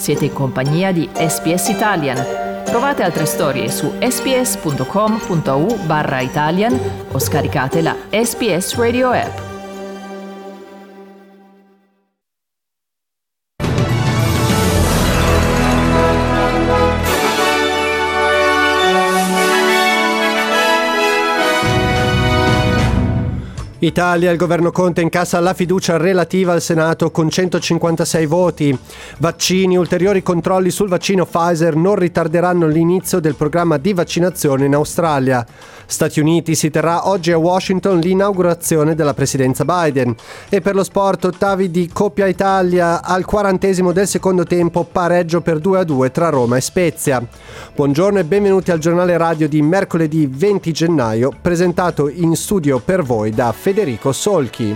Siete in compagnia di SBS Italian. Trovate altre storie su sbs.com.au/Italian o scaricate la SBS Radio app. Italia, il governo Conte incassa la fiducia relativa al Senato con 156 voti. Vaccini, ulteriori controlli sul vaccino Pfizer non ritarderanno l'inizio del programma di vaccinazione in Australia. Stati Uniti, si terrà oggi a Washington l'inaugurazione della presidenza Biden. E per lo sport, ottavi di Coppa Italia al 40° del secondo tempo, pareggio per 2-2 tra Roma e Spezia. Buongiorno e benvenuti al giornale radio di mercoledì 20 gennaio, presentato in studio per voi da Federico Solchi.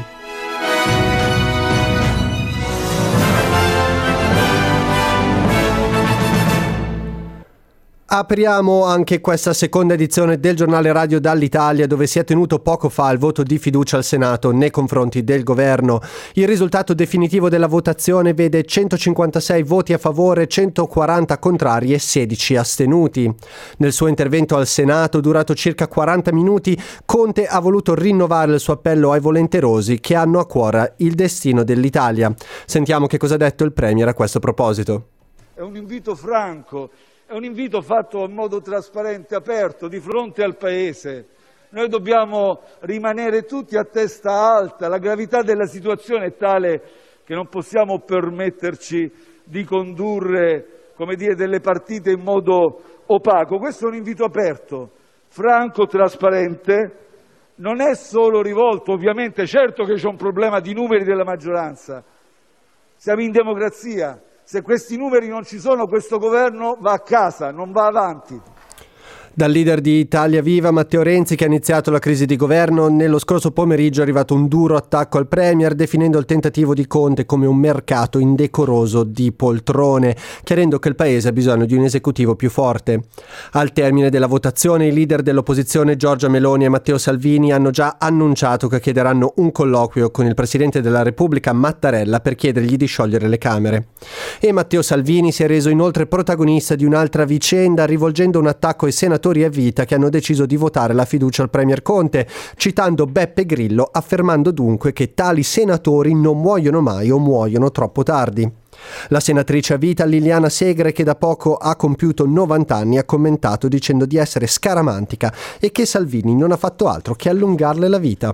Apriamo anche questa seconda edizione del giornale radio dall'Italia, dove si è tenuto poco fa il voto di fiducia al Senato nei confronti del governo. Il risultato definitivo della votazione vede 156 voti a favore, 140 contrari e 16 astenuti. Nel suo intervento al Senato, durato circa 40 minuti, Conte ha voluto rinnovare il suo appello ai volenterosi che hanno a cuore il destino dell'Italia. Sentiamo che cosa ha detto il Premier a questo proposito. È un invito franco. È un invito fatto in modo trasparente, aperto, di fronte al Paese. Noi dobbiamo rimanere tutti a testa alta. La gravità della situazione è tale che non possiamo permetterci di condurre, delle partite in modo opaco. Questo è un invito aperto, franco, trasparente. Non è solo rivolto, ovviamente, certo che c'è un problema di numeri della maggioranza. Siamo in democrazia. Se questi numeri non ci sono, questo governo va a casa, non va avanti. Dal leader di Italia Viva, Matteo Renzi, che ha iniziato la crisi di governo, nello scorso pomeriggio è arrivato un duro attacco al Premier, definendo il tentativo di Conte come un mercato indecoroso di poltrone, chiarendo che il Paese ha bisogno di un esecutivo più forte. Al termine della votazione, i leader dell'opposizione Giorgia Meloni e Matteo Salvini hanno già annunciato che chiederanno un colloquio con il Presidente della Repubblica Mattarella per chiedergli di sciogliere le Camere. E Matteo Salvini si è reso inoltre protagonista di un'altra vicenda, rivolgendo un attacco ai senatori a vita che hanno deciso di votare la fiducia al Premier Conte, citando Beppe Grillo, affermando dunque che tali senatori non muoiono mai o muoiono troppo tardi. La senatrice a vita Liliana Segre, che da poco ha compiuto 90 anni, ha commentato dicendo di essere scaramantica e che Salvini non ha fatto altro che allungarle la vita.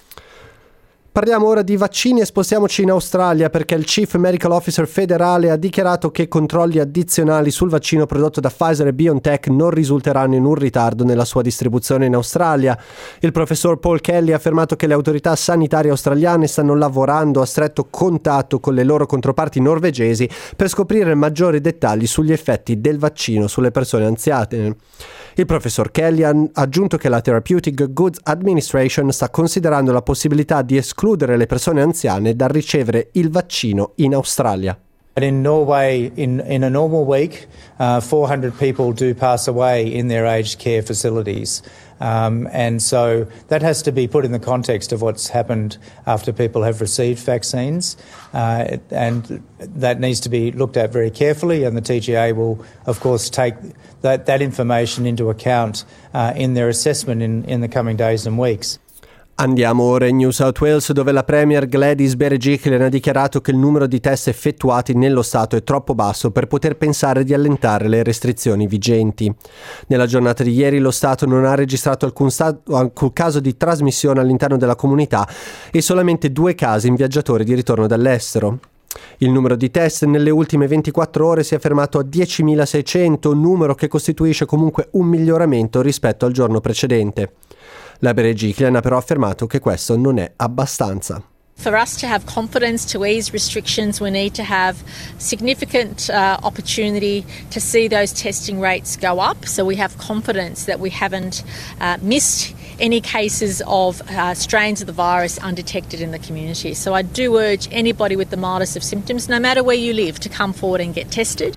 Parliamo ora di vaccini e spostiamoci in Australia, perché il Chief Medical Officer federale ha dichiarato che controlli addizionali sul vaccino prodotto da Pfizer e BioNTech non risulteranno in un ritardo nella sua distribuzione in Australia. Il professor Paul Kelly ha affermato che le autorità sanitarie australiane stanno lavorando a stretto contatto con le loro controparti norvegesi per scoprire maggiori dettagli sugli effetti del vaccino sulle persone anziane. Il professor Kelly ha aggiunto che la Therapeutic Goods Administration sta considerando la possibilità di escludere le persone anziane dal ricevere il vaccino in Australia. In Norway, in a normal week, 400 people do pass away in their aged care facilities. And so that has to be put in the context of what's happened after people have received vaccines. And that needs to be looked at very carefully, and the TGA will, of course, take that information into account in their assessment in the coming days and weeks. Andiamo ora in New South Wales, dove la Premier Gladys Berejiklian ha dichiarato che il numero di test effettuati nello Stato è troppo basso per poter pensare di allentare le restrizioni vigenti. Nella giornata di ieri lo Stato non ha registrato alcun caso di trasmissione all'interno della comunità e solamente 2 casi in viaggiatori di ritorno dall'estero. Il numero di test nelle ultime 24 ore si è fermato a 10.600, numero che costituisce comunque un miglioramento rispetto al giorno precedente. La Berejiklian ha però affermato che questo non è abbastanza. For us to have confidence to ease restrictions, we need to have significant opportunity to see those testing rates go up, so we have confidence that we haven't missed any cases of strains of the virus undetected in the community. So I do urge anybody with the mildest of symptoms, no matter where you live, to come forward and get tested.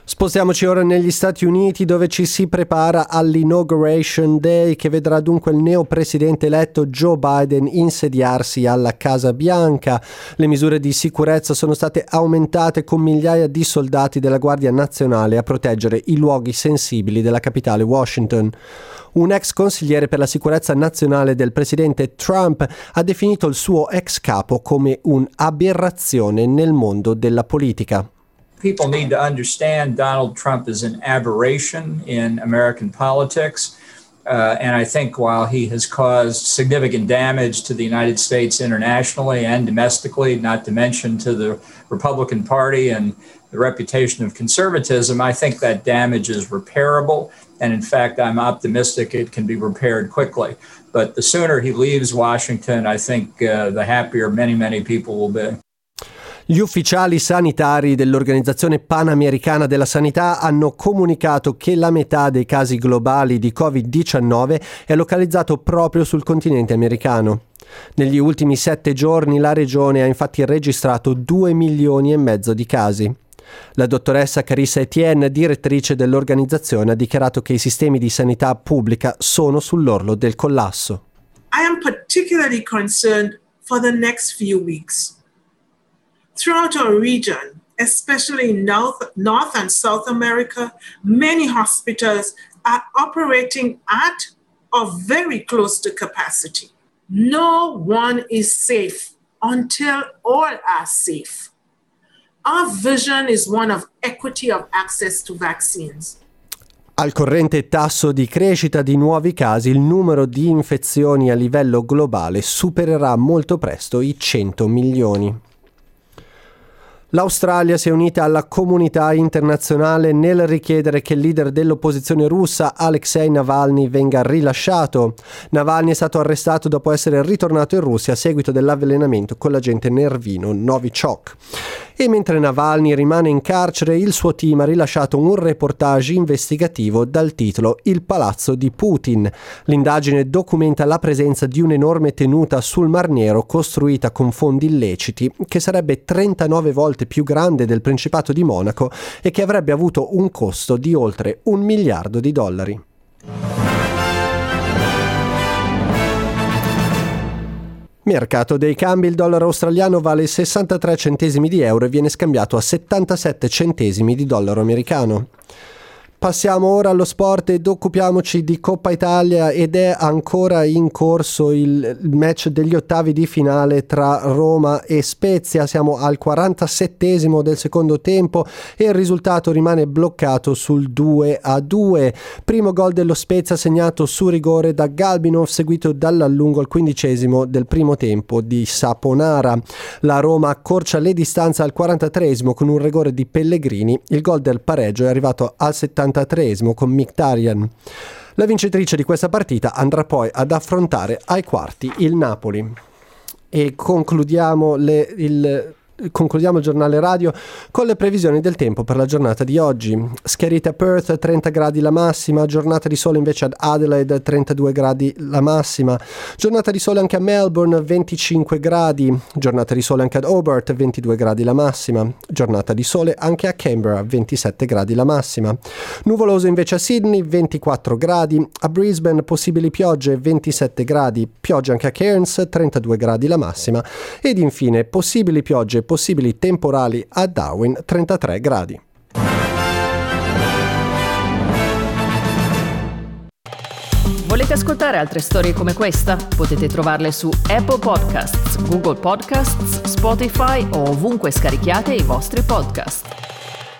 Spostiamoci ora negli Stati Uniti, dove ci si prepara all'Inauguration Day, che vedrà dunque il neopresidente eletto Joe Biden insediarsi alla Casa Bianca. Le misure di sicurezza sono state aumentate con migliaia di soldati della Guardia Nazionale a proteggere i luoghi sensibili della capitale Washington. Un ex consigliere per la sicurezza nazionale del presidente Trump ha definito il suo ex capo come un'aberrazione nel mondo della politica. People need to understand Donald Trump is an aberration in American politics. And I think while he has caused significant damage to the United States internationally and domestically, not to mention to the Republican Party and the reputation of conservatism, I think that damage is repairable. And in fact, I'm optimistic it can be repaired quickly. But the sooner he leaves Washington, I think the happier many people will be. Gli ufficiali sanitari dell'Organizzazione Panamericana della Sanità hanno comunicato che la metà dei casi globali di Covid-19 è localizzato proprio sul continente americano. Negli ultimi 7 giorni la regione ha infatti registrato 2,5 milioni di casi. La dottoressa Carissa Etienne, direttrice dell'organizzazione, ha dichiarato che i sistemi di sanità pubblica sono sull'orlo del collasso. I am particularly concerned for the next few weeks. Throughout our region, especially in North and South America, many hospitals are operating at or very close to capacity. No one is safe until all are safe. Our vision is one of equity of access to vaccines. Al corrente tasso di crescita di nuovi casi, il numero di infezioni a livello globale supererà molto presto i 100 milioni. L'Australia si è unita alla comunità internazionale nel richiedere che il leader dell'opposizione russa Alexei Navalny venga rilasciato. Navalny è stato arrestato dopo essere ritornato in Russia a seguito dell'avvelenamento con l'agente nervino Novichok. E mentre Navalny rimane in carcere, il suo team ha rilasciato un reportage investigativo dal titolo Il palazzo di Putin. L'indagine documenta la presenza di un'enorme tenuta sul Mar Nero costruita con fondi illeciti, che sarebbe 39 volte più grande del Principato di Monaco e che avrebbe avuto un costo di oltre $1 miliardo. Mercato dei cambi: il dollaro australiano vale 63 centesimi di euro e viene scambiato a 77 centesimi di dollaro americano. Passiamo ora allo sport ed occupiamoci di Coppa Italia, ed è ancora in corso il match degli ottavi di finale tra Roma e Spezia. Siamo al 47esimo del secondo tempo e il risultato rimane bloccato sul 2-2. Primo gol dello Spezia segnato su rigore da Galbinov, seguito dall'allungo al 15esimo del primo tempo di Saponara. La Roma accorcia le distanze al 43esimo con un rigore di Pellegrini. Il gol del pareggio è arrivato al 73esimo con Mkhitaryan. La vincitrice di questa partita andrà poi ad affrontare ai quarti il Napoli. E concludiamo il giornale radio con le previsioni del tempo per la giornata di oggi. Schiarita a Perth, 30 gradi la massima. Giornata di sole invece ad Adelaide, 32 gradi la massima. Giornata di sole anche a Melbourne, 25 gradi. Giornata di sole anche ad Hobart, 22 gradi la massima. Giornata di sole anche a Canberra, 27 gradi la massima. Nuvoloso invece a Sydney, 24 gradi. A Brisbane possibili piogge, 27 gradi. Pioggia anche a Cairns, 32 gradi la massima. Ed infine possibili piogge, possibili temporali a Darwin, 33 gradi. Volete ascoltare altre storie come questa? Potete trovarle su Apple Podcasts, Google Podcasts, Spotify o ovunque scarichiate i vostri podcast.